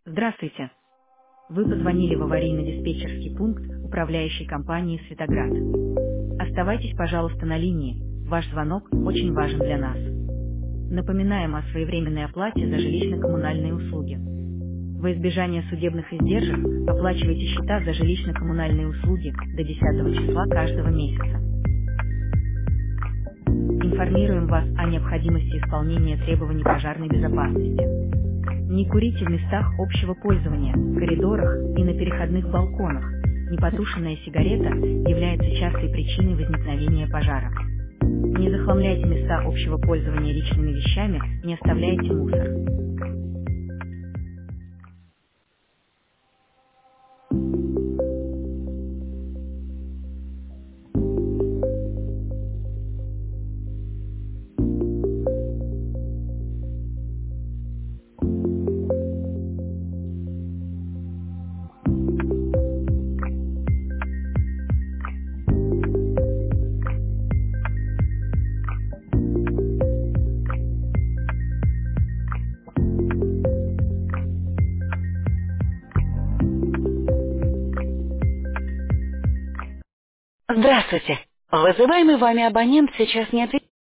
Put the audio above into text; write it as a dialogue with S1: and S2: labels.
S1: Здравствуйте. Вы позвонили в аварийно-диспетчерский пункт управляющей компании «Светоград». Оставайтесь, пожалуйста, на линии. Ваш звонок очень важен для нас. Напоминаем о своевременной оплате за жилищно-коммунальные услуги. Во избежание судебных издержек оплачивайте счета за жилищно-коммунальные услуги до 10 числа каждого месяца. Информируем вас о необходимости исполнения требований пожарной безопасности. Не курите в местах общего пользования, коридорах и на переходных балконах. Непотушенная сигарета является частой причиной возникновения пожара. Не захламляйте места общего пользования личными вещами, не оставляйте мусор.
S2: Здравствуйте. Вызываемый вами абонент сейчас не отвечает.